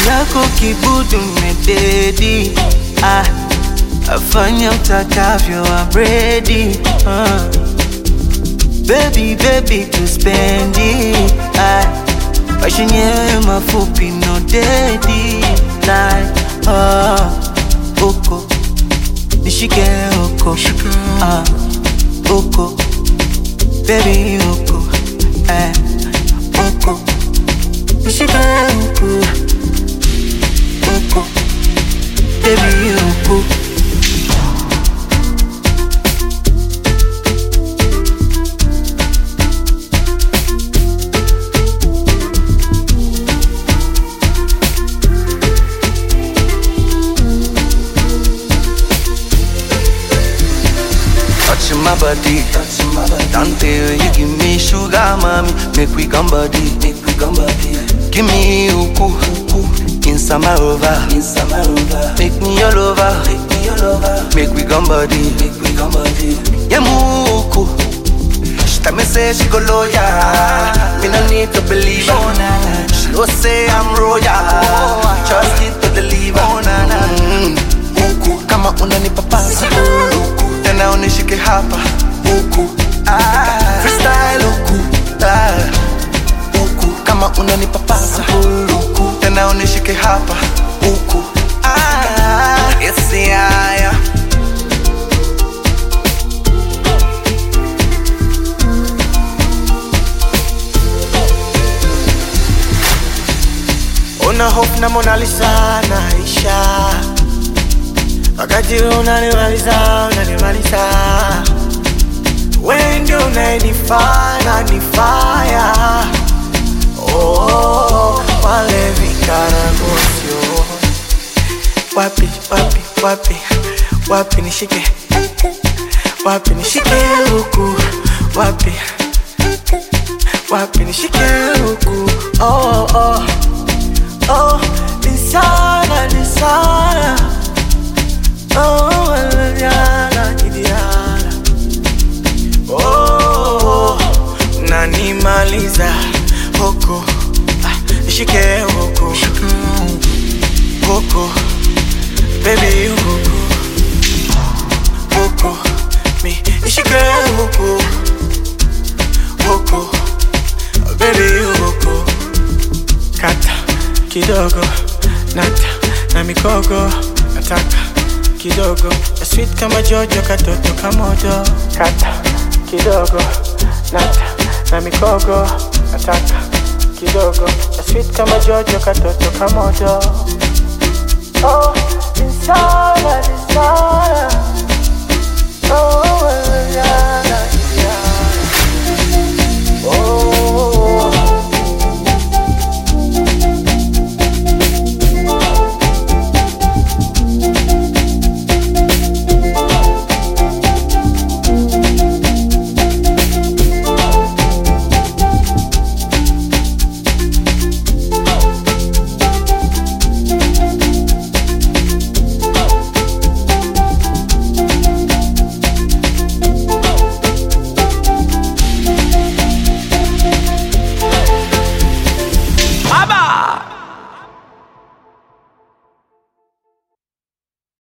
yako kibudu mededi. Afanya utakavyo I'm ready. Baby, baby to spend it. Maisha yenyewe mafupi no dedi. Like uko nishike uko uko baby uko uko nishike uko baby uko. Touching my body, Dante, you give me sugar, mommy. Make we come body, Give me uku, inside my rover, Make me your lover, Make we come body, Yeah, muku. She tell me say she go loyal, me no need to believe her. She don't say I'm royal, trust it to deliver. Uku, kama unanipa pasa. Tena unishike hapa uku freestyle uku uku kama unanipa pasa uku tena unishike hapa uku it's the aya. Una hope na Mona Lisa naisha. Wakati unanimaliza wewe ndio unanifanya nifaya. Oh, wale vikaragosio. Wapi nishike. Wapi nishike huku. Wapi nishike huku. Oh, nisana. Oh, idiala. Oh, nanimaliza huku. Nishike huku. Huku. Baby huku. Huku. Mi nishike huku. Huku. Baby huku. Kata kidogo. Nata na mikogo. Nataka kidogo, sweet kama Jojo, katoto kamojo. Kata kidogo, nata na mikogo. Nataka kidogo, sweet kama Jojo, katoto kamojo. Oh, insana. Oh.